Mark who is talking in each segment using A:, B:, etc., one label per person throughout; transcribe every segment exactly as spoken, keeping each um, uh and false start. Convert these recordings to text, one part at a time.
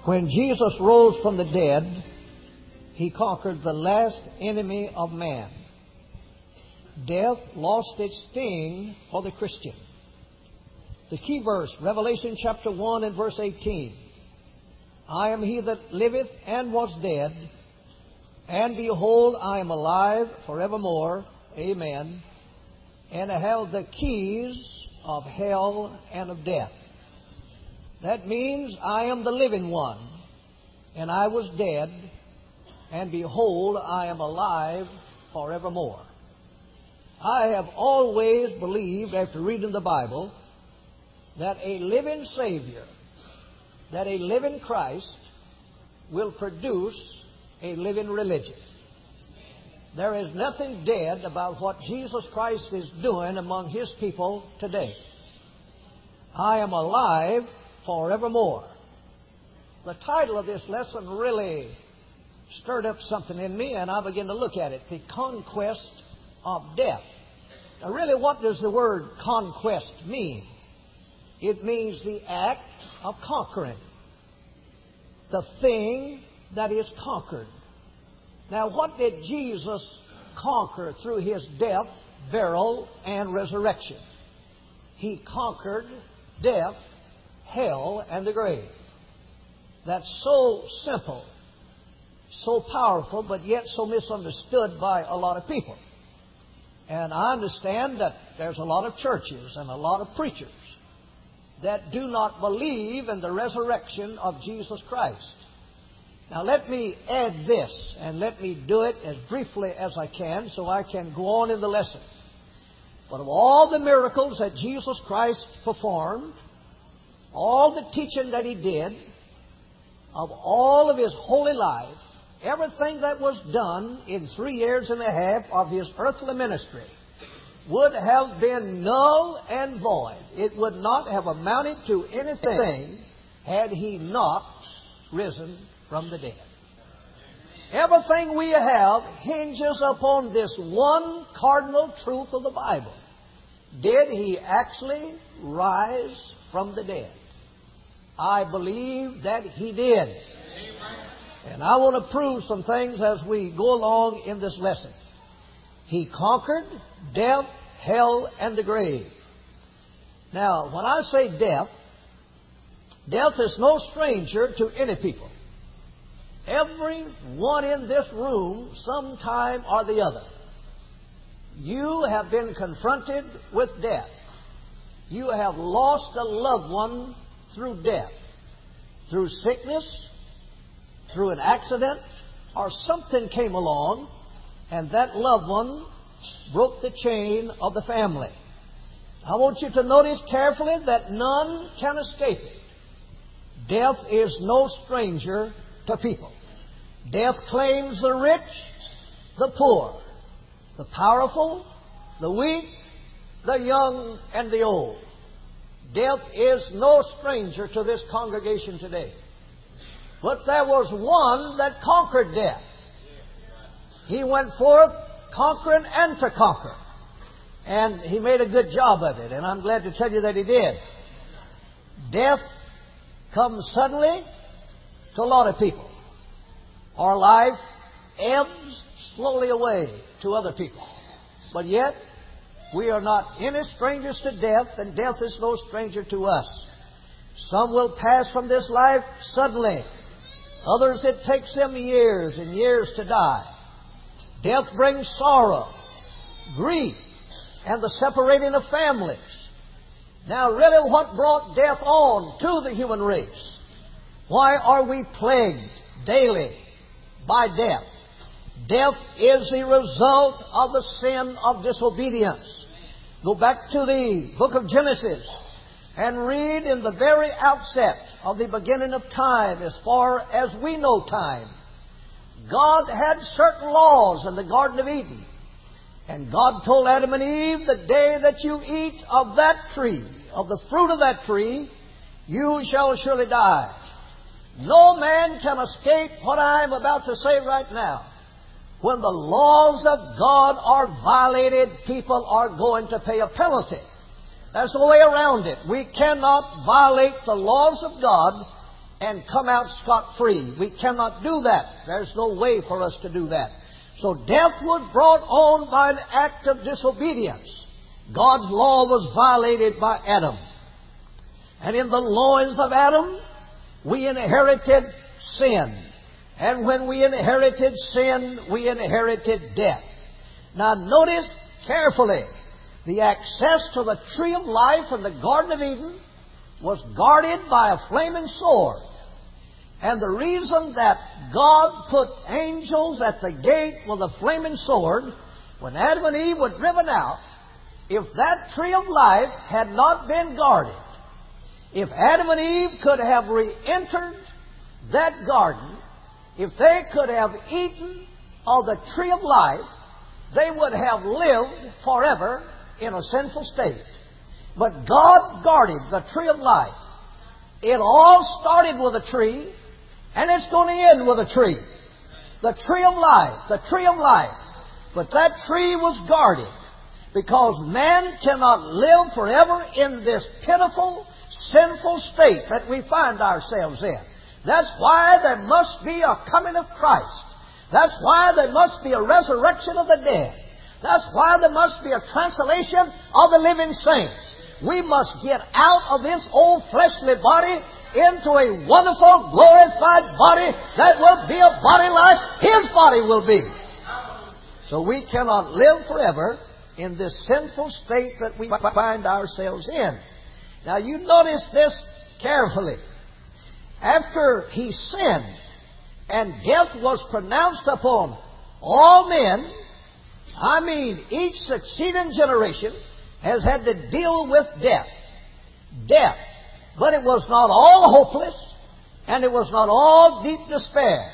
A: When Jesus rose from the dead, He conquered the last enemy of man. Death lost its sting for the Christian. The key verse, Revelation chapter one and verse eighteen. I am He that liveth and was dead, and behold, I am alive forevermore. Amen. And I have the keys of hell and of death. That means I am the living one, and I was dead, and behold, I am alive forevermore. I have always believed, after reading the Bible, that a living Savior, that a living Christ will produce a living religion. There is nothing dead about what Jesus Christ is doing among His people today. I am alive forevermore. The title of this lesson really stirred up something in me, and I began to look at it. The conquest of death. Now, really, what does the word conquest mean? It means the act of conquering. The thing that is conquered. Now, what did Jesus conquer through His death, burial, and resurrection? He conquered death, hell, and the grave. That's so simple, so powerful, but yet so misunderstood by a lot of people. And I understand that there's a lot of churches and a lot of preachers that do not believe in the resurrection of Jesus Christ. Now let me add this, and let me do it as briefly as I can so I can go on in the lesson. But of all the miracles that Jesus Christ performed, all the teaching that He did, of all of His holy life, everything that was done in three years and a half of His earthly ministry would have been null and void. It would not have amounted to anything had He not risen from the dead. Everything we have hinges upon this one cardinal truth of the Bible. Did He actually rise from the dead? I believe that He did. And I want to prove some things as we go along in this lesson. He conquered death, hell, and the grave. Now, when I say death, death is no stranger to any people. Everyone in this room, sometime or the other, you have been confronted with death. You have lost a loved one through death, through sickness, through an accident, or something came along, and that loved one broke the chain of the family. I want you to notice carefully that none can escape it. Death is no stranger to people. Death claims the rich, the poor, the powerful, the weak, the young, and the old. Death is no stranger to this congregation today. But there was one that conquered death. He went forth conquering and to conquer. And He made a good job of it. And I'm glad to tell you that He did. Death comes suddenly to a lot of people. Our life ebbs slowly away to other people. But yet, we are not any strangers to death, and death is no stranger to us. Some will pass from this life suddenly. Others, it takes them years and years to die. Death brings sorrow, grief, and the separating of families. Now, really, what brought death on to the human race? Why are we plagued daily by death? Death is the result of the sin of disobedience. Go back to the book of Genesis and read in the very outset of the beginning of time, as far as we know time. God had certain laws in the Garden of Eden. And God told Adam and Eve, the day that you eat of that tree, of the fruit of that tree, you shall surely die. No man can escape what I am about to say right now. When the laws of God are violated, people are going to pay a penalty. There's no way around it. We cannot violate the laws of God and come out scot-free. We cannot do that. There's no way for us to do that. So death was brought on by an act of disobedience. God's law was violated by Adam. And in the loins of Adam, we inherited sin. And when we inherited sin, we inherited death. Now notice carefully, the access to the tree of life in the Garden of Eden was guarded by a flaming sword. And the reason that God put angels at the gate with a flaming sword, when Adam and Eve were driven out, if that tree of life had not been guarded, if Adam and Eve could have re-entered that garden, if they could have eaten of the tree of life, they would have lived forever in a sinful state. But God guarded the tree of life. It all started with a tree, and it's going to end with a tree. The tree of life, the tree of life. But that tree was guarded, because man cannot live forever in this pitiful, sinful state that we find ourselves in. That's why there must be a coming of Christ. That's why there must be a resurrection of the dead. That's why there must be a translation of the living saints. We must get out of this old fleshly body into a wonderful, glorified body that will be a body like His body will be. So we cannot live forever in this sinful state that we find ourselves in. Now you notice this carefully. After he sinned and death was pronounced upon all men, I mean each succeeding generation has had to deal with death. Death. But it was not all hopeless, and it was not all deep despair.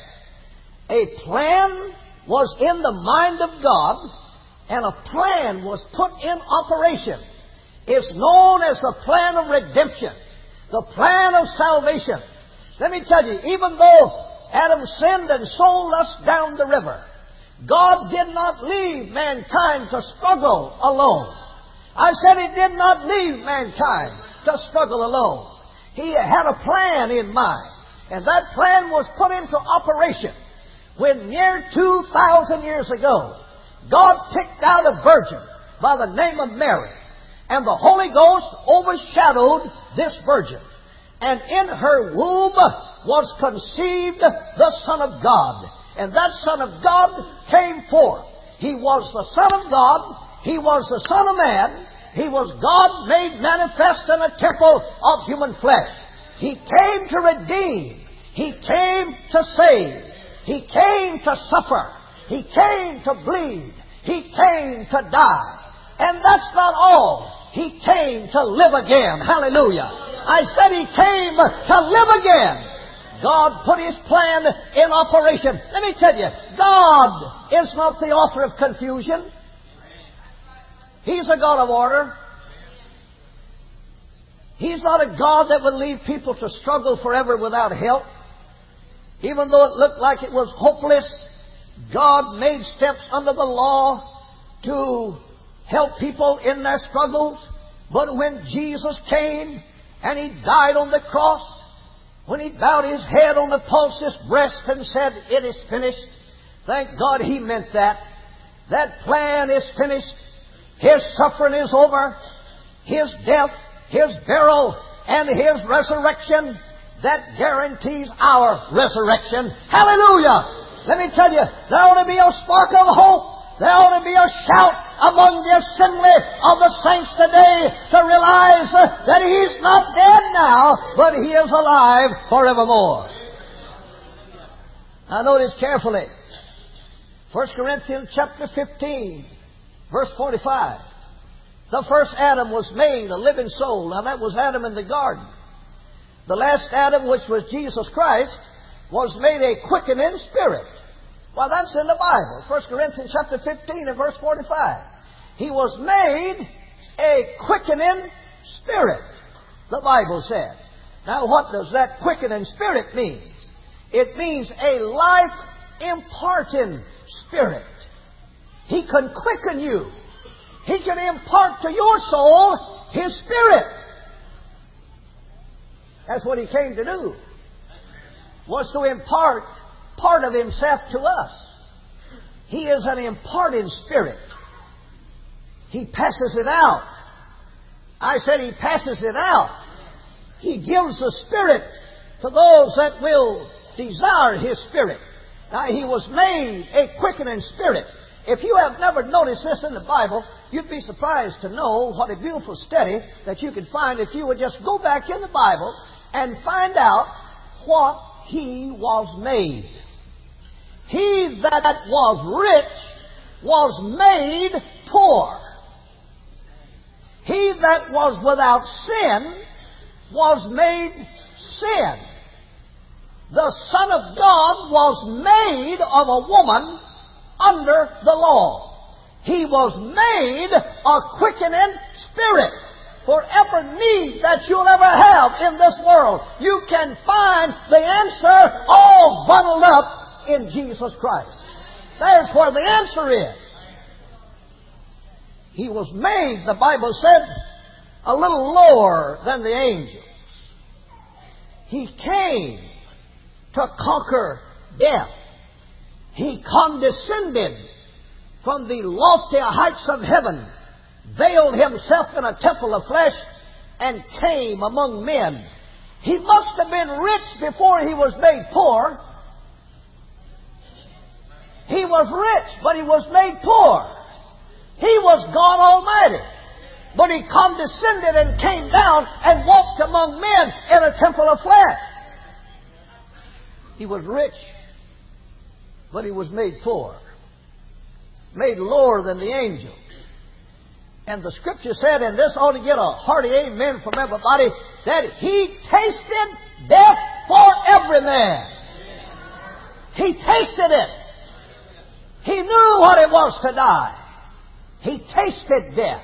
A: A plan was in the mind of God, and a plan was put in operation. It's known as the plan of redemption, the plan of salvation. Let me tell you, even though Adam sinned and sold us down the river, God did not leave mankind to struggle alone. I said He did not leave mankind to struggle alone. He had a plan in mind, and that plan was put into operation when near two thousand years ago, God picked out a virgin by the name of Mary, and the Holy Ghost overshadowed this virgin. And in her womb was conceived the Son of God. And that Son of God came forth. He was the Son of God. He was the Son of Man. He was God made manifest in a temple of human flesh. He came to redeem. He came to save. He came to suffer. He came to bleed. He came to die. And that's not all. He came to live again. Hallelujah. I said He came to live again. God put His plan in operation. Let me tell you, God is not the author of confusion. He's a God of order. He's not a God that would leave people to struggle forever without help. Even though it looked like it was hopeless, God made steps under the law to help people in their struggles. But when Jesus came and He died on the cross, when He bowed His head on the pulseless breast and said, "It is finished," thank God He meant that. That plan is finished. His suffering is over. His death, His burial, and His resurrection, that guarantees our resurrection. Hallelujah! Let me tell you, there ought to be a spark of hope. There ought to be a shout among the assembly of the saints today to realize that He's not dead now, but He is alive forevermore. Now notice carefully. First Corinthians chapter fifteen, verse forty-five. The first Adam was made a living soul. Now that was Adam in the garden. The last Adam, which was Jesus Christ, was made a quickening spirit. Well, that's in the Bible. First Corinthians chapter fifteen and verse forty-five. He was made a quickening spirit, the Bible said. Now, what does that quickening spirit mean? It means a life-imparting spirit. He can quicken you. He can impart to your soul His Spirit. That's what He came to do. was to impart part of Himself to us. He is an imparted Spirit. He passes it out. I said He passes it out. He gives the Spirit to those that will desire His Spirit. Now, He was made a quickening Spirit. If you have never noticed this in the Bible, you'd be surprised to know what a beautiful study that you could find if you would just go back in the Bible and find out what He was made. He that was rich was made poor. He that was without sin was made sin. The Son of God was made of a woman under the law. He was made a quickening Spirit. For every need that you'll ever have in this world, you can find the answer all bundled up in Jesus Christ. There's where the answer is. He was made, the Bible said, a little lower than the angels. He came to conquer death. He condescended from the lofty heights of heaven, veiled Himself in a temple of flesh, and came among men. He must have been rich before He was made poor. He was rich, but He was made poor. He was God Almighty. But He condescended and came down and walked among men in a temple of flesh. He was rich, but He was made poor. Made lower than the angels. And the Scripture said, and this ought to get a hearty amen from everybody, that He tasted death for every man. He tasted it. He knew what it was to die. He tasted death.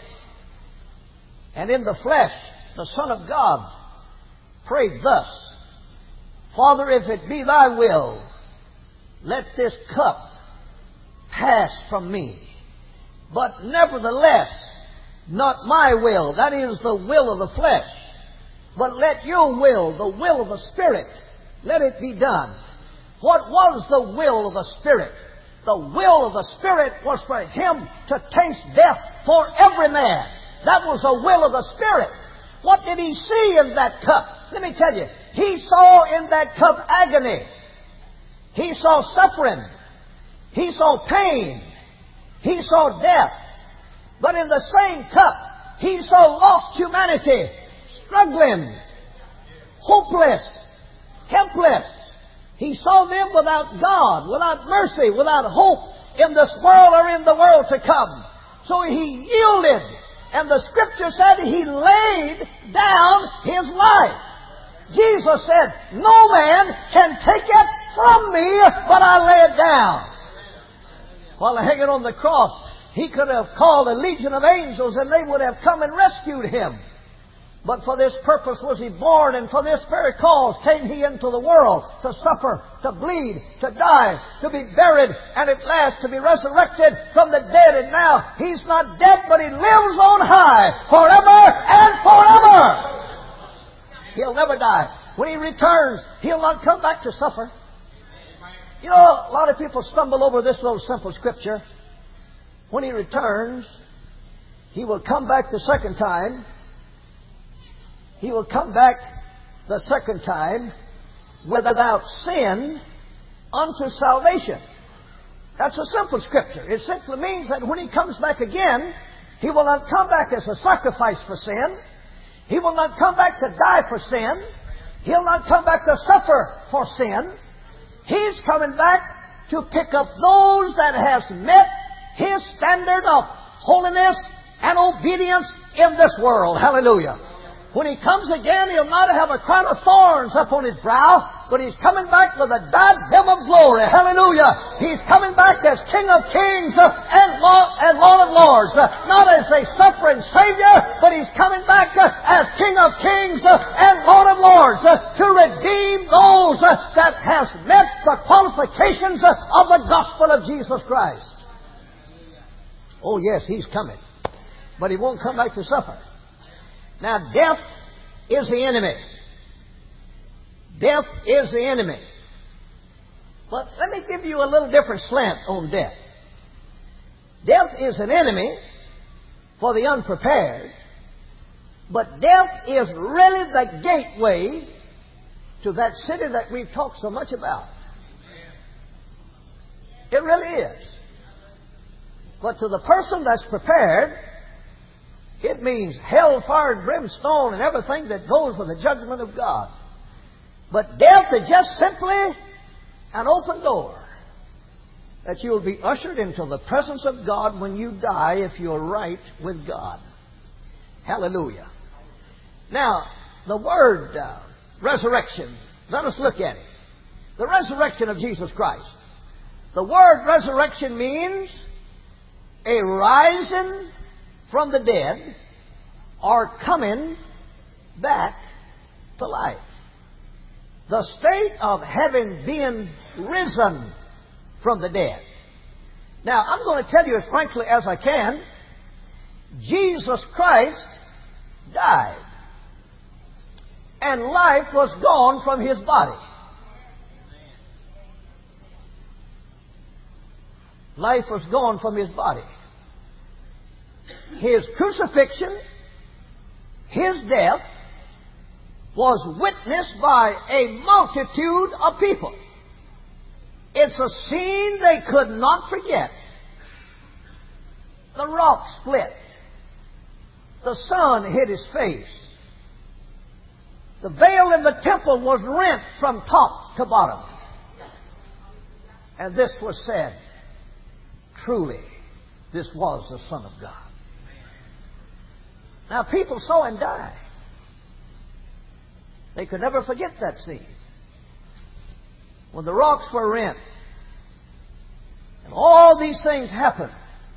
A: And in the flesh, the Son of God prayed thus, Father, if it be Thy will, let this cup pass from me. But nevertheless, not my will, that is the will of the flesh, but let Your will, the will of the Spirit, let it be done. What was the will of the Spirit? The will of the Spirit was for Him to taste death for every man. That was the will of the Spirit. What did He see in that cup? Let me tell you. He saw in that cup agony. He saw suffering. He saw pain. He saw death. But in the same cup, He saw lost humanity, struggling, hopeless, helpless. He saw them without God, without mercy, without hope in this world or in the world to come. So He yielded. And the Scripture said He laid down His life. Jesus said, no man can take it from me, but I lay it down. While hanging on the cross, He could have called a legion of angels and they would have come and rescued Him. But for this purpose was He born, and for this very cause came He into the world, to suffer, to bleed, to die, to be buried, and at last to be resurrected from the dead. And now He's not dead, but He lives on high forever and forever. He'll never die. When He returns, He'll not come back to suffer. You know, a lot of people stumble over this little simple scripture. When He returns, He will come back the second time. He will come back the second time without sin unto salvation. That's a simple scripture. It simply means that when He comes back again, He will not come back as a sacrifice for sin. He will not come back to die for sin. He'll not come back to suffer for sin. He's coming back to pick up those that has met His standard of holiness and obedience in this world. Hallelujah. When He comes again, He'll not have a crown of thorns upon His brow, but He's coming back with a diadem of glory. Hallelujah. He's coming back as King of kings and Lord, and Lord of lords. Not as a suffering Savior, but He's coming back as King of kings and Lord of lords to redeem those that has met the qualifications of the gospel of Jesus Christ. Oh yes, He's coming. But He won't come back to suffer. Now, death is the enemy. Death is the enemy. But let me give you a little different slant on death. Death is an enemy for the unprepared, but death is really the gateway to that city that we've talked so much about. It really is. But to the person that's prepared, it means hell, fire, and brimstone and everything that goes with the judgment of God. But death is just simply an open door that you'll be ushered into the presence of God when you die if you're right with God. Hallelujah. Now, the word uh, resurrection, let us look at it. The resurrection of Jesus Christ. The word resurrection means a rising from the dead or coming back to life. The state of having been risen from the dead. Now, I'm going to tell you as frankly as I can, Jesus Christ died. And life was gone from His body. Life was gone from His body. His crucifixion, His death, was witnessed by a multitude of people. It's a scene they could not forget. The rock split. The sun hid His face. The veil in the temple was rent from top to bottom. And this was said, truly, this was the Son of God. Now, people saw Him die. They could never forget that scene. When the rocks were rent, and all these things happened,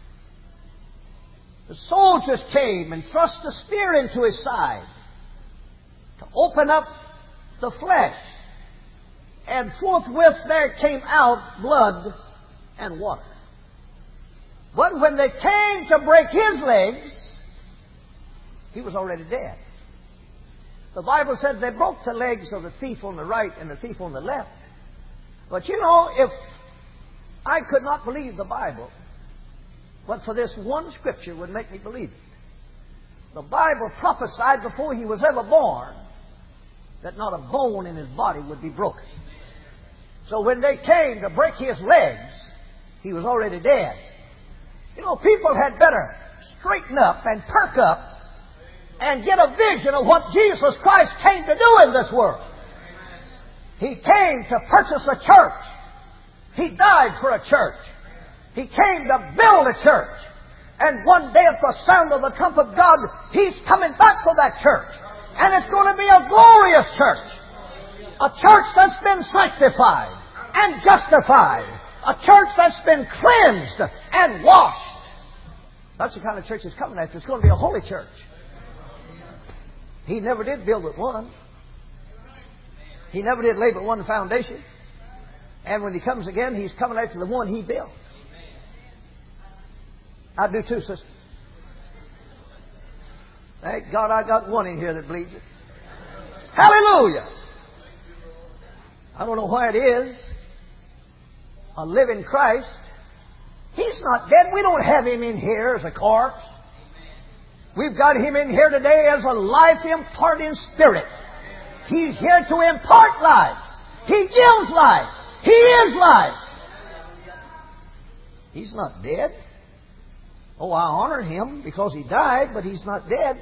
A: the soldiers came and thrust a spear into His side to open up the flesh. And forthwith there came out blood and water. But when they came to break His legs, He was already dead. The Bible says they broke the legs of the thief on the right and the thief on the left. But you know, if I could not believe the Bible, but for this one scripture would make me believe it. The Bible prophesied before He was ever born that not a bone in His body would be broken. So when they came to break His legs, He was already dead. You know, people had better straighten up and perk up and get a vision of what Jesus Christ came to do in this world. He came to purchase a church. He died for a church. He came to build a church. And one day at the sound of the trump of God, He's coming back for that church. And it's going to be a glorious church. A church that's been sanctified and justified. A church that's been cleansed and washed. That's the kind of church He's coming after. It's going to be a holy church. He never did build with one. He never did lay but one foundation. And when He comes again, He's coming after the one He built. I do too, sister. Thank God I got one in here that believes it. Hallelujah! I don't know why it is. A living Christ. He's not dead. We don't have Him in here as a corpse. We've got Him in here today as a life-imparting Spirit. He's here to impart life. He gives life. He is life. He's not dead. Oh, I honor Him because He died, but He's not dead.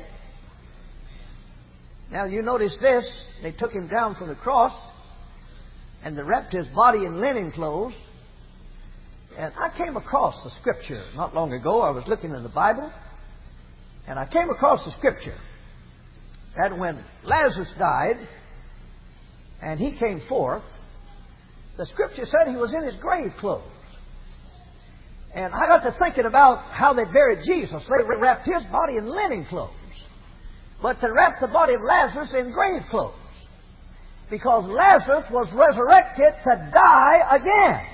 A: Now, you notice this. They took Him down from the cross, and they wrapped His body in linen clothes. And I came across the Scripture not long ago. I was looking in the Bible, and I came across the Scripture that when Lazarus died and he came forth, the Scripture said he was in his grave clothes. And I got to thinking about how they buried Jesus. They wrapped His body in linen clothes. But they wrapped the body of Lazarus in grave clothes. Because Lazarus was resurrected to die again.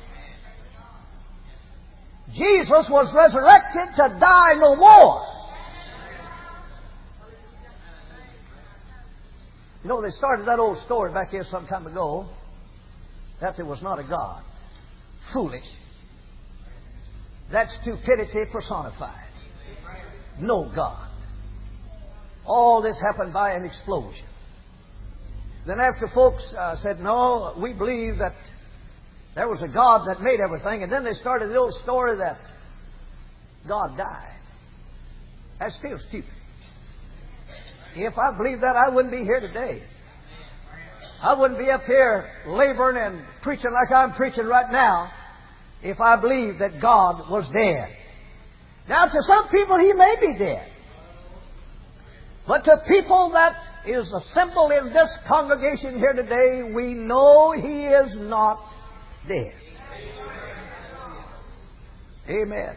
A: Jesus was resurrected to die no more. You know, they started that old story back here some time ago that there was not a God. Foolish. That's stupidity personified. No God. All this happened by an explosion. Then after folks uh, said, no, we believe that there was a God that made everything, and then they started the old story that God died. That's still stupid. If I believed that, I wouldn't be here today. I wouldn't be up here laboring and preaching like I'm preaching right now if I believed that God was dead. Now, to some people, He may be dead. But to people that is assembled in this congregation here today, we know He is not dead. Amen.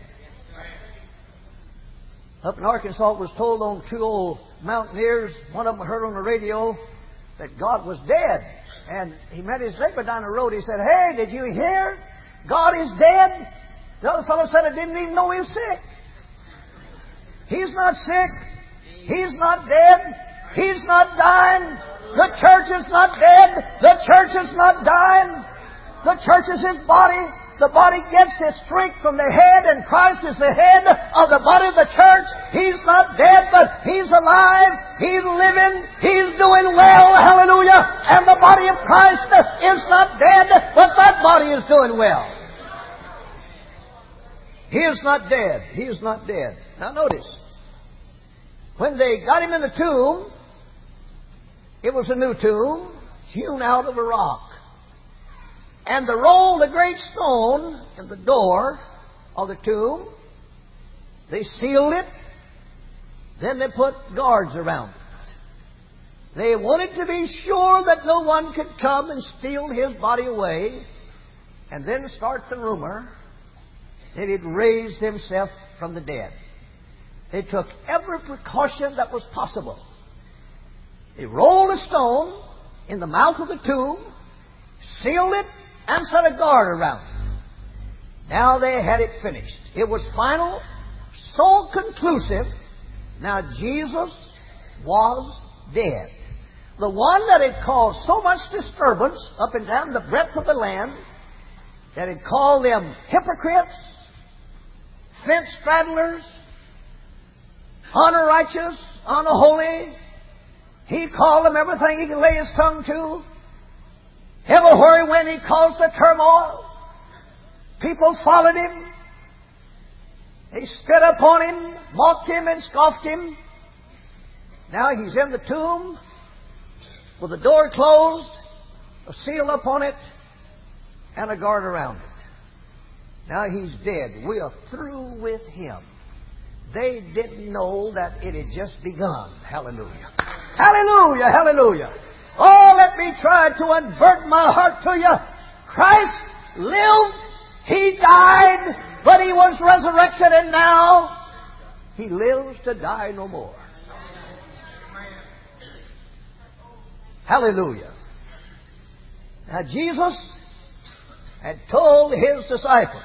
A: Up in Arkansas, it was told on two old mountaineers, one of them heard on the radio that God was dead. And he met his neighbor down the road. He said, hey, did you hear? God is dead. The other fellow said, I didn't even know he was sick. He's not sick. He's not dead. He's not dying. The church is not dead. The church is not dying. The church is His body. The body gets its strength from the head, and Christ is the head of the body of the church. He's not dead, but He's alive. He's living. He's doing well. Hallelujah. And the body of Christ is not dead, but that body is doing well. He is not dead. He is not dead. Now notice, when they got Him in the tomb, it was a new tomb, hewn out of a rock. And they rolled the great stone in the door of the tomb. They sealed it. Then they put guards around it. They wanted to be sure that no one could come and steal His body away, and then start the rumor that He'd raised Himself from the dead. They took every precaution that was possible. They rolled a stone in the mouth of the tomb, sealed it, and set a guard around it. Now they had it finished. It was final, so conclusive. Now Jesus was dead. The one that had caused so much disturbance up and down the breadth of the land, that had called them hypocrites, fence straddlers, unrighteous, unholy. He called them everything he could lay his tongue to. Everywhere he went, he caused the turmoil. People followed Him. They spit upon Him, mocked Him, and scoffed Him. Now He's in the tomb with the door closed, a seal upon it, and a guard around it. Now He's dead. We are through with Him. They didn't know that it had just begun. Hallelujah. Hallelujah. Hallelujah. Oh, let me try to unburden my heart to you. Christ lived. He died, but He was resurrected, and now He lives to die no more. Hallelujah. Now Jesus had told His disciples.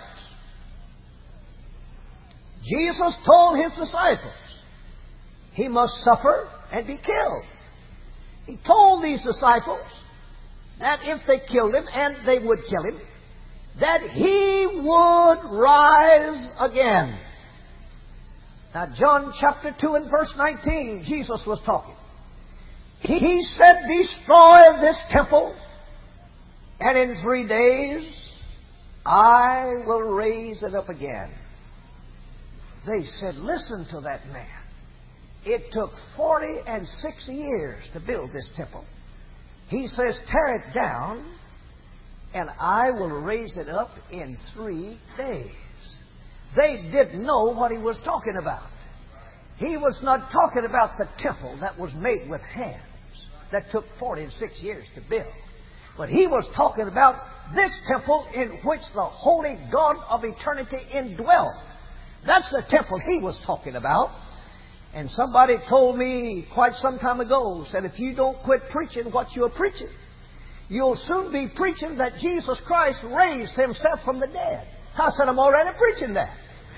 A: Jesus told His disciples He must suffer and be killed. He told these disciples that if they killed Him, and they would kill Him, that He would rise again. Now, John chapter two and verse nineteen, Jesus was talking. He said, destroy this temple, and in three days I will raise it up again. They said, listen to that man. It took forty and six years to build this temple. He says, tear it down, and I will raise it up in three days. They didn't know what He was talking about. He was not talking about the temple that was made with hands, that took forty and six years to build. But He was talking about this temple in which the holy God of eternity indwelt. That's the temple He was talking about. And somebody told me quite some time ago, said, if you don't quit preaching what you're preaching, you'll soon be preaching that Jesus Christ raised Himself from the dead. I said, I'm already preaching that.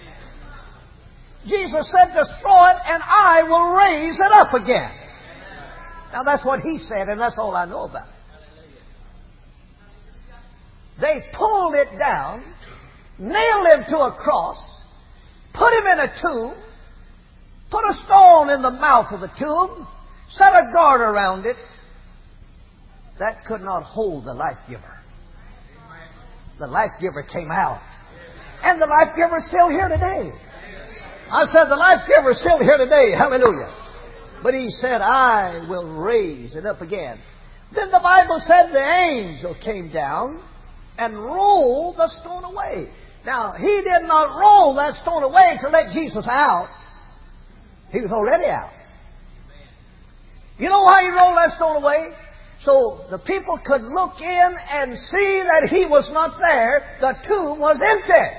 A: Jesus said, destroy it, and I will raise it up again. Now that's what He said, and that's all I know about it. They pulled it down, nailed Him to a cross, put Him in a tomb, put a stone in the mouth of the tomb, set a guard around it. That could not hold the life giver. The life giver came out. And the life giver is still here today. I said the life giver is still here today. Hallelujah. But He said, I will raise it up again. Then the Bible said the angel came down and rolled the stone away. Now, He did not roll that stone away to let Jesus out. He was already out. You know why He rolled that stone away? So the people could look in and see that He was not there. The tomb was empty.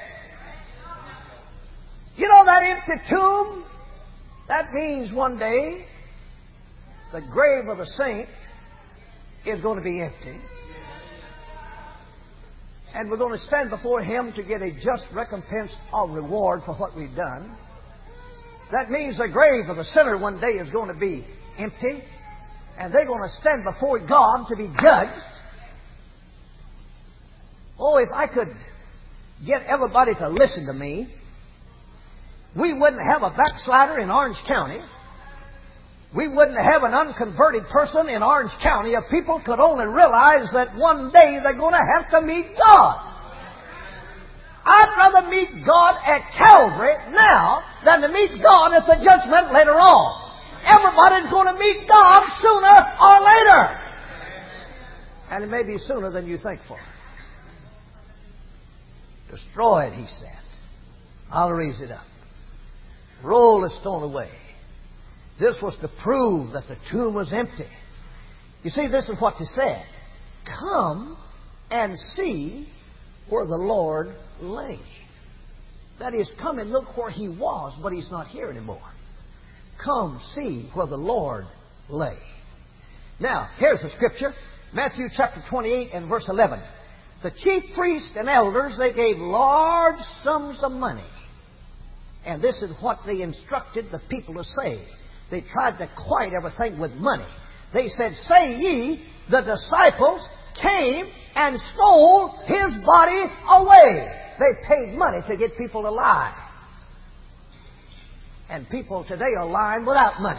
A: You know that empty tomb? That means one day the grave of the saint is going to be empty. And we're going to stand before Him to get a just recompense or reward for what we've done. That means the grave of the sinner one day is going to be empty. And they're going to stand before God to be judged. Oh, if I could get everybody to listen to me, we wouldn't have a backslider in Orange County. We wouldn't have an unconverted person in Orange County if people could only realize that one day they're going to have to meet God. I'd rather meet God at Calvary now than to meet God at the judgment later on. Everybody's going to meet God sooner or later. And it may be sooner than you think for. Destroy it, He said. I'll raise it up. Roll the stone away. This was to prove that the tomb was empty. You see, this is what He said. Come and see where the Lord lay. That is, come and look where He was, but He's not here anymore. Come see where the Lord lay. Now, here's the scripture. Matthew chapter twenty-eight and verse eleven. The chief priests and elders, they gave large sums of money. And this is what they instructed the people to say. They tried to quiet everything with money. They said, say ye, the disciples came and stole His body away. They paid money to get people to lie. And people today are lying without money.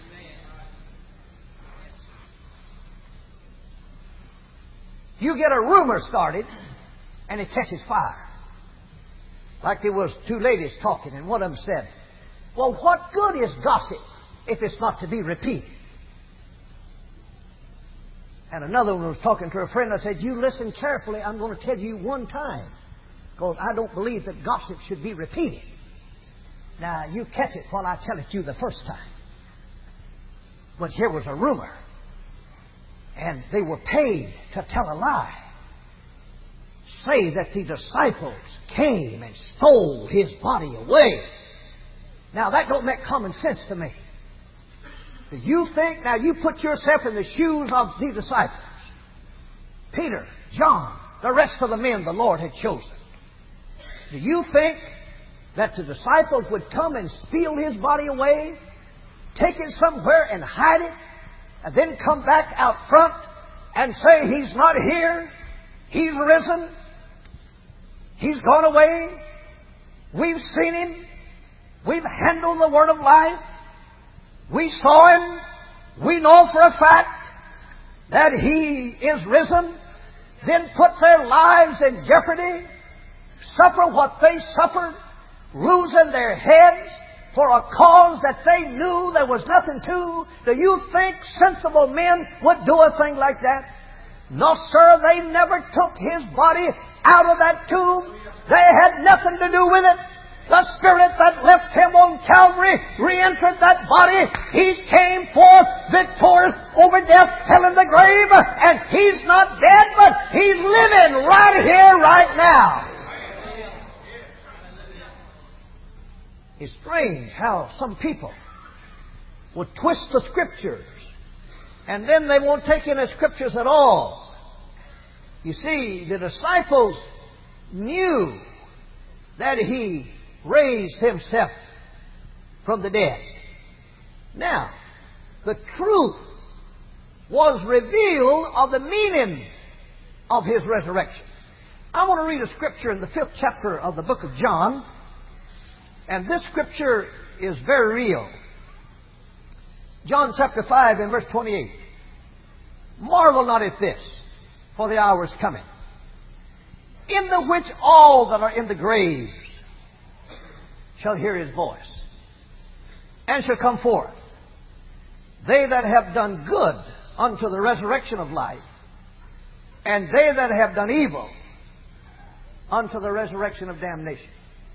A: You get a rumor started, and it catches fire. Like there was two ladies talking, and one of them said, well, what good is gossip if it's not to be repeated? And another one was talking to a friend. I said, you listen carefully. I'm going to tell you one time. Because I don't believe that gossip should be repeated. Now, you catch it while I tell it to you the first time. But here was a rumor. And they were paid to tell a lie. Say that the disciples came and stole His body away. Now, that don't make common sense to me. Do you think, now you put yourself in the shoes of the disciples. Peter, John, the rest of the men the Lord had chosen. Do you think that the disciples would come and steal His body away, take it somewhere and hide it, and then come back out front and say, He's not here, He's risen, He's gone away, we've seen Him, we've handled the Word of life, we saw Him, we know for a fact that He is risen, then put their lives in jeopardy, suffer what they suffered, losing their heads for a cause that they knew there was nothing to? Do you think sensible men would do a thing like that? No, sir, they never took His body out of that tomb. They had nothing to do with it. The Spirit that left Him on Calvary re-entered that body. He came forth victorious over death, hell, and the grave. And He's not dead, but He's living right here, right now. It's strange how some people will twist the Scriptures and then they won't take in the Scriptures at all. You see, the disciples knew that He raised Himself from the dead. Now, the truth was revealed of the meaning of His resurrection. I want to read a scripture in the fifth chapter of the book of John. And this scripture is very real. John chapter five and verse twenty-eight. Marvel not at this, for the hour is coming, in the which all that are in the graves shall hear His voice, and shall come forth. They that have done good unto the resurrection of life, and they that have done evil unto the resurrection of damnation.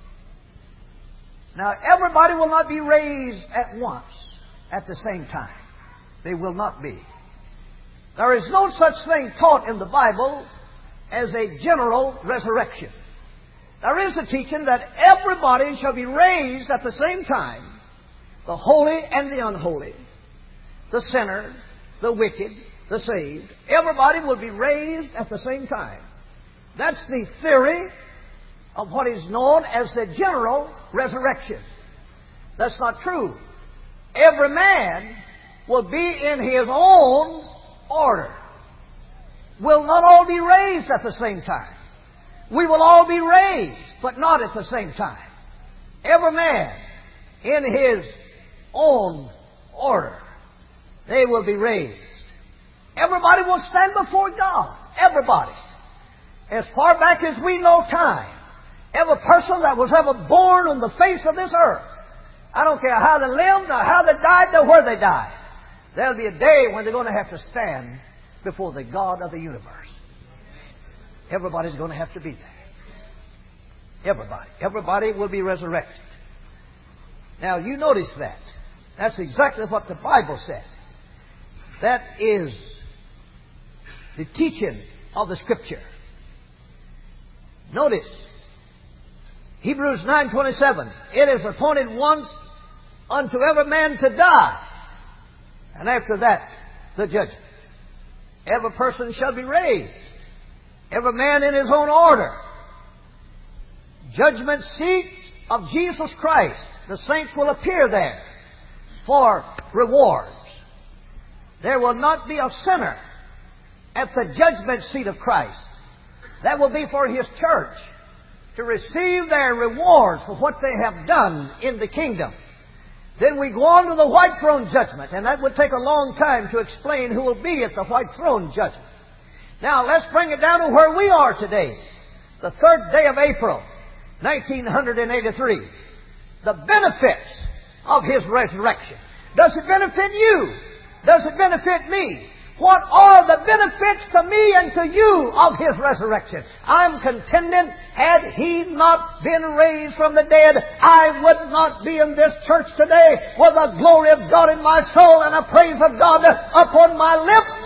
A: Now, everybody will not be raised at once, at the same time. They will not be. There is no such thing taught in the Bible as a general resurrection. There is a teaching that everybody shall be raised at the same time, the holy and the unholy, the sinner, the wicked, the saved. Everybody will be raised at the same time. That's the theory of what is known as the general resurrection. That's not true. Every man will be in his own order. We'll not all be raised at the same time. We will all be raised, but not at the same time. Every man in his own order. They will be raised. Everybody will stand before God. Everybody. As far back as we know time. Every person that was ever born on the face of this earth. I don't care how they lived, or how they died, or where they died. There'll be a day when they're going to have to stand before the God of the universe. Everybody's going to have to be there. Everybody. Everybody will be resurrected. Now, you notice that. That's exactly what the Bible said. That is the teaching of the Scripture. Notice, Hebrews nine twenty-seven. It is appointed once unto every man to die, and after that, the judgment. Every person shall be raised, every man in his own order. Judgment seat of Jesus Christ. The saints will appear there for rewards. There will not be a sinner at the judgment seat of Christ. That will be for His church to receive their rewards for what they have done in the kingdom. Then we go on to the white throne judgment, and that would take a long time to explain who will be at the white throne judgment. Now, let's bring it down to where we are today. The third day of April, nineteen eighty-three. The benefits of His resurrection. Does it benefit you? Does it benefit me? What are the benefits to me and to you of His resurrection? I'm contending, had He not been raised from the dead, I would not be in this church today with the glory of God in my soul and a praise of God upon my lips.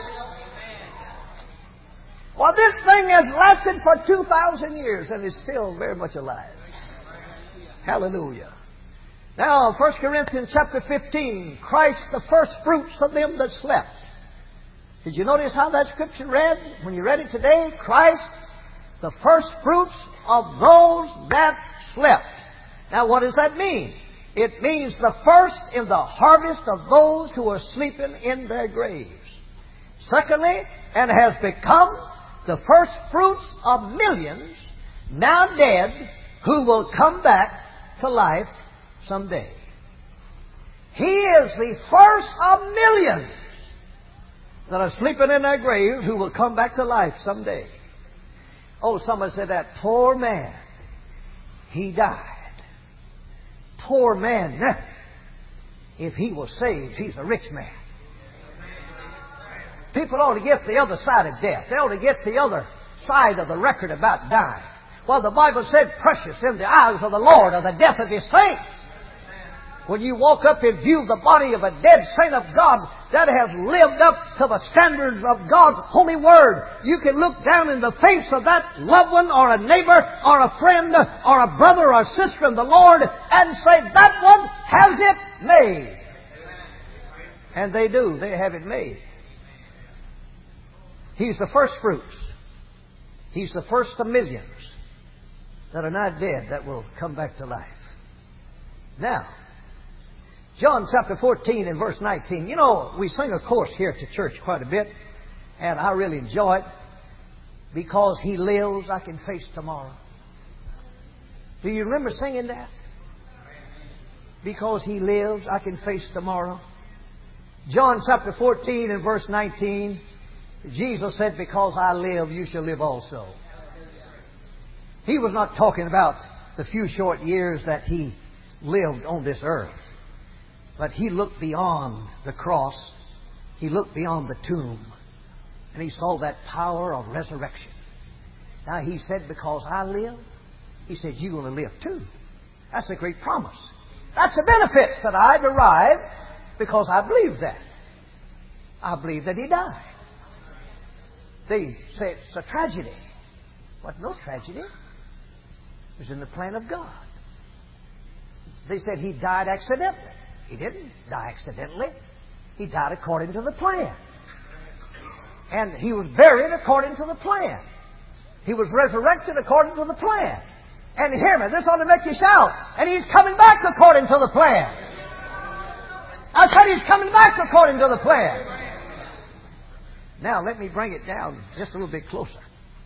A: Well, this thing has lasted for two thousand years and is still very much alive. Hallelujah. Now, First Corinthians chapter fifteen, Christ the first fruits of them that slept. Did you notice how that scripture read? When you read it today, Christ, the first fruits of those that slept. Now, what does that mean? It means the first in the harvest of those who are sleeping in their graves. Secondly, and has become the first fruits of millions now dead who will come back to life someday. He is the first of millions that are sleeping in their graves who will come back to life someday. Oh, someone said that poor man, he died. Poor man. If he was saved, he's a rich man. People ought to get the other side of death. They ought to get the other side of the record about dying. Well, the Bible said, precious in the eyes of the Lord are the death of His saints. When you walk up and view the body of a dead saint of God that has lived up to the standards of God's holy word, you can look down in the face of that loved one or a neighbor or a friend or a brother or sister in the Lord and say, that one has it made. And they do. They have it made. He's the first fruits. He's the first of millions that are not dead that will come back to life. Now, John chapter fourteen and verse nineteen. You know, we sing a chorus here at the church quite a bit, and I really enjoy it Because He lives, I can face tomorrow. Do you remember singing that? Because He lives, I can face tomorrow. John chapter fourteen and verse nineteen, Jesus said, because I live, you shall live also. He was not talking about the few short years that He lived on this earth. But He looked beyond the cross. He looked beyond the tomb. And He saw that power of resurrection. Now He said, because I live, He said, you're going to live too. That's a great promise. That's the benefits that I derive because I believe that. I believe that He died. They say it's a tragedy. What? No tragedy. It was in the plan of God. They said He died accidentally. He didn't die accidentally. He died according to the plan. And He was buried according to the plan. He was resurrected according to the plan. And hear me, this ought to make you shout. And He's coming back according to the plan. I said He's coming back according to the plan. Now let me bring it down just a little bit closer.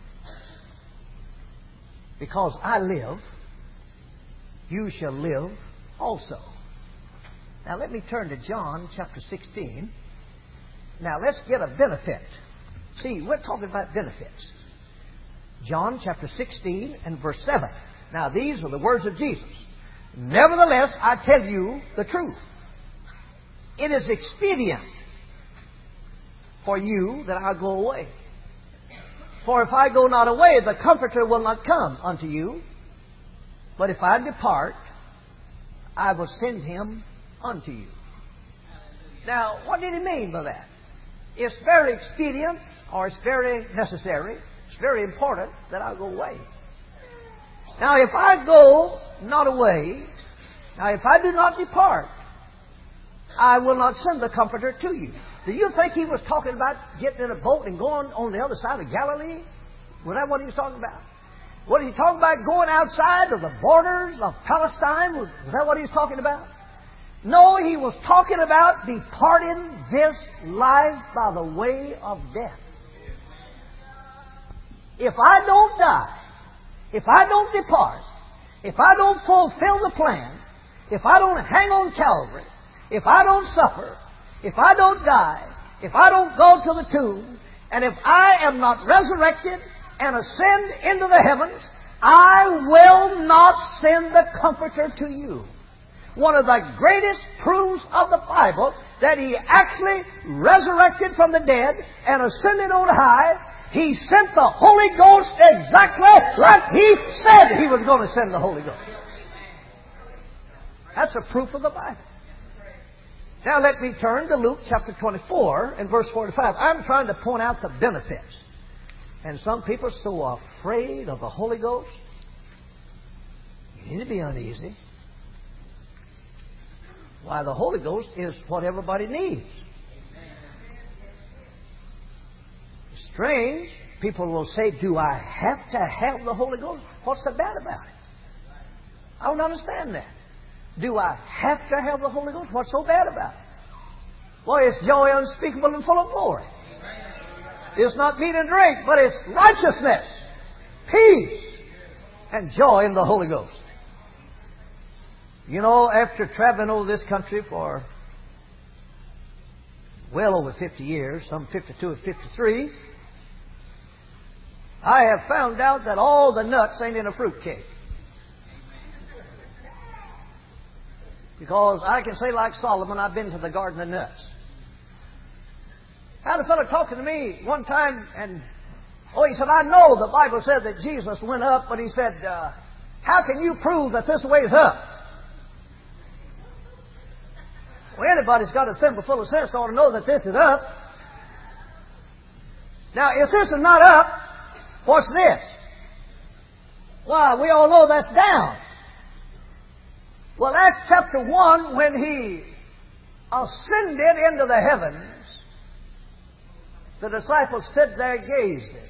A: Because I live, you shall live also. Now let me turn to John chapter sixteen. Now let's get a benefit. See, we're talking about benefits. John chapter sixteen and verse seven. Now these are the words of Jesus. Nevertheless, I tell you the truth. It is expedient for you that I go away. For if I go not away, the Comforter will not come unto you. But if I depart, I will send Him unto you. Now, what did He mean by that? It's very expedient, or it's very necessary, it's very important that I go away. Now, if I go not away, now if I do not depart, I will not send the Comforter to you. Do you think He was talking about getting in a boat and going on the other side of Galilee? Was that what He was talking about? Was He talking about going outside of the borders of Palestine? Was that what He was talking about? No, He was talking about departing this life by the way of death. If I don't die, if I don't depart, if I don't fulfill the plan, if I don't hang on Calvary, if I don't suffer, if I don't die, if I don't go to the tomb, and if I am not resurrected and ascend into the heavens, I will not send the Comforter to you. One of the greatest proofs of the Bible that He actually resurrected from the dead and ascended on high, He sent the Holy Ghost exactly like He said He was going to send the Holy Ghost. That's a proof of the Bible. Now let me turn to Luke chapter twenty-four and verse forty-five. I'm trying to point out the benefits. And some people are so afraid of the Holy Ghost. You need to be uneasy. Why, the Holy Ghost is what everybody needs. It's strange. People will say, do I have to have the Holy Ghost? What's so bad about it? I don't understand that. Do I have to have the Holy Ghost? What's so bad about it? Well, it's joy unspeakable and full of glory. It's not meat and drink, but it's righteousness, peace, and joy in the Holy Ghost. You know, after traveling over this country for well over fifty years, some fifty-two or fifty-three, I have found out that all the nuts ain't in a fruit cake. Because I can say like Solomon, I've been to the garden of nuts. I had a fellow talking to me one time, and oh, he said, I know the Bible said that Jesus went up, but he said, uh, how can you prove that this way is up? Well, anybody's got a thimble full of sense ought to know that this is up. Now, if this is not up, what's this? Well, we all know that's down. Well, Acts chapter one, when He ascended into the heavens, the disciples stood there gazing.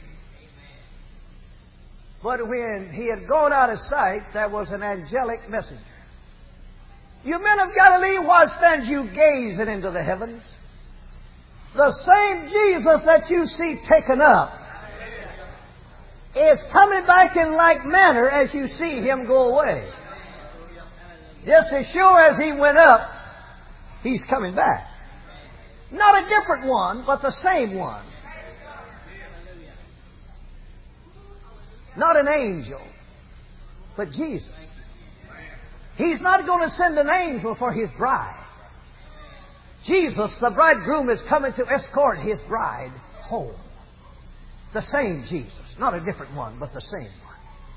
A: But when He had gone out of sight, there was an angelic messenger. You men of Galilee, why stand you gazing into the heavens? The same Jesus that you see taken up is coming back in like manner as you see Him go away. Just as sure as He went up, He's coming back. Not a different one, but the same one. Not an angel, but Jesus. He's not going to send an angel for His bride. Jesus, the bridegroom, is coming to escort His bride home. The same Jesus. Not a different one, but the same one.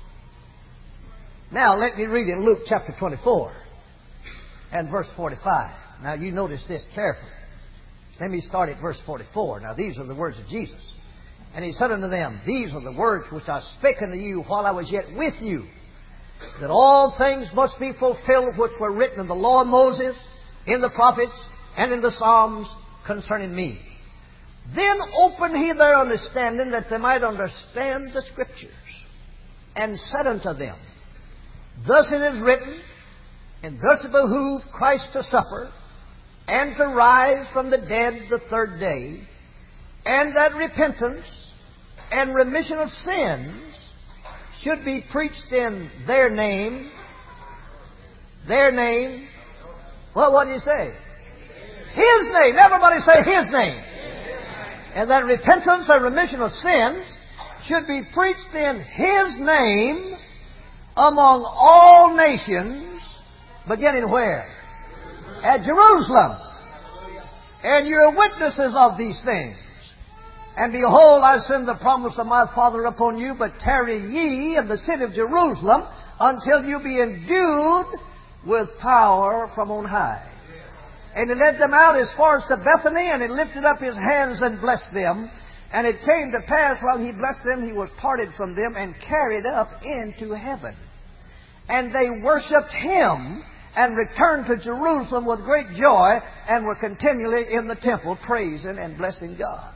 A: Now, let me read in Luke chapter twenty-four and verse forty-five. Now, you notice this carefully. Let me start at verse forty-four. Now, these are the words of Jesus. And He said unto them, These are the words which I spake unto you while I was yet with you, that all things must be fulfilled which were written in the law of Moses, in the prophets, and in the Psalms concerning me. Then opened He their understanding, that they might understand the Scriptures, and said unto them, Thus it is written, and thus it behooved Christ to suffer, and to rise from the dead the third day, and that repentance and remission of sins should be preached in their name. Their name. Well, what do you say? His name. Everybody say His name. And that repentance and remission of sins should be preached in His name among all nations, beginning where? At Jerusalem. And you are witnesses of these things. And behold, I send the promise of my Father upon you, but tarry ye in the city of Jerusalem until you be endued with power from on high. And He led them out as far as to Bethany, and He lifted up His hands and blessed them. And it came to pass, while He blessed them, He was parted from them and carried up into heaven. And they worshipped Him and returned to Jerusalem with great joy, and were continually in the temple praising and blessing God.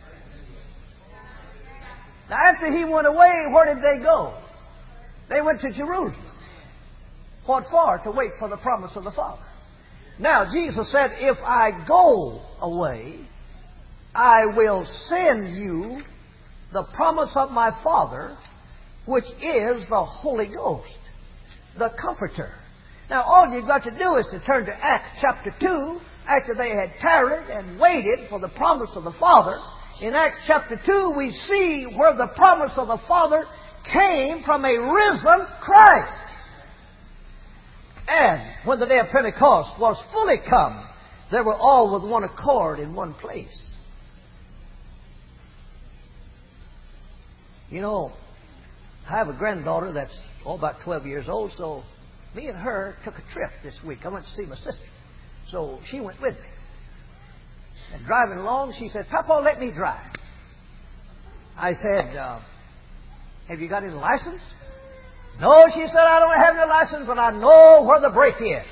A: Now, after He went away, where did they go? They went to Jerusalem. What for? To wait for the promise of the Father. Now, Jesus said, if I go away, I will send you the promise of my Father, which is the Holy Ghost, the Comforter. Now, all you've got to do is to turn to Acts chapter two, after they had tarried and waited for the promise of the Father. In Acts chapter two, we see where the promise of the Father came from a risen Christ. And when the day of Pentecost was fully come, they were all with one accord in one place. You know, I have a granddaughter that's oh, about twelve years old, so me and her took a trip this week. I went to see my sister. So she went with me. And driving along, she said, Papa, let me drive. I said, uh, have you got any license? No, she said, I don't have any license, but I know where the brake is.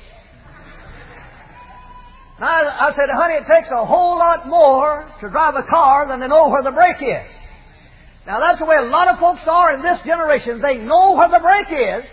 A: And I, I said, honey, it takes a whole lot more to drive a car than to know where the brake is. Now, that's the way a lot of folks are in this generation. They know where the brake is,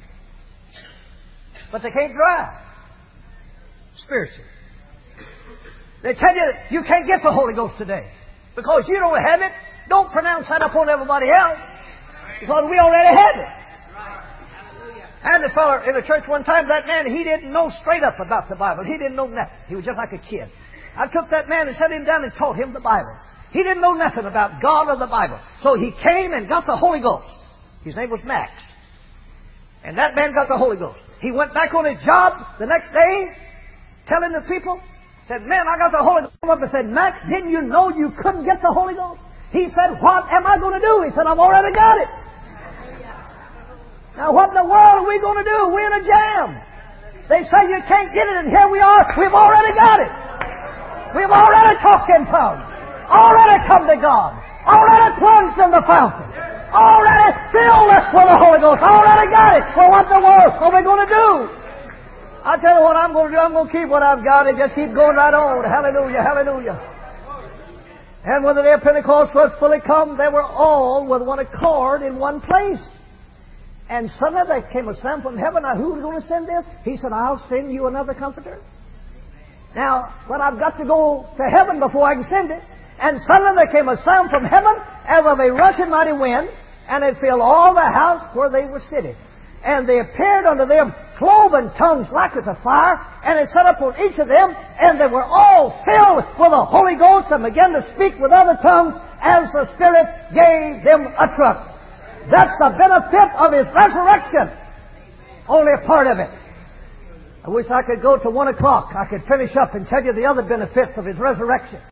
A: but they can't drive spiritually. They tell you you can't get the Holy Ghost today because you don't have it. Don't pronounce that upon everybody else because we already have it. I had a fellow in a church one time, that man, he didn't know straight up about the Bible. He didn't know nothing. He was just like a kid. I took that man and set him down and taught him the Bible. He didn't know nothing about God or the Bible. So he came and got the Holy Ghost. His name was Max. And that man got the Holy Ghost. He went back on his job the next day, telling the people, said, man, I got the Holy Ghost. Come up and said, Max, didn't you know you couldn't get the Holy Ghost? He said, what am I going to do? He said, I've already got it. Now, what in the world are we going to do? We're in a jam. They say you can't get it, and here we are. We've already got it. We've already talked in tongues. Already come to God. Already plunged in the fountain. Already filled us with the Holy Ghost. Already got it. Well, what in the world are we going to do? I tell you what I'm going to do. I'm going to keep what I've got and just keep going right on. Hallelujah, hallelujah. And when the day of Pentecost was fully come, they were all with one accord in one place. And suddenly there came a sound from heaven. Now, who's going to send this? He said, I'll send you another comforter. Now, but I've got to go to heaven before I can send it. And suddenly there came a sound from heaven as of a rushing mighty wind. and it filled all the house where they were sitting. And they appeared unto them cloven tongues like as a fire, and it set upon each of them, and they were all filled with the Holy Ghost and began to speak with other tongues as the Spirit gave them utterance. That's the benefit of His resurrection. Only a part of it. I wish I could go to one o'clock. I could finish up and tell you the other benefits of His resurrection.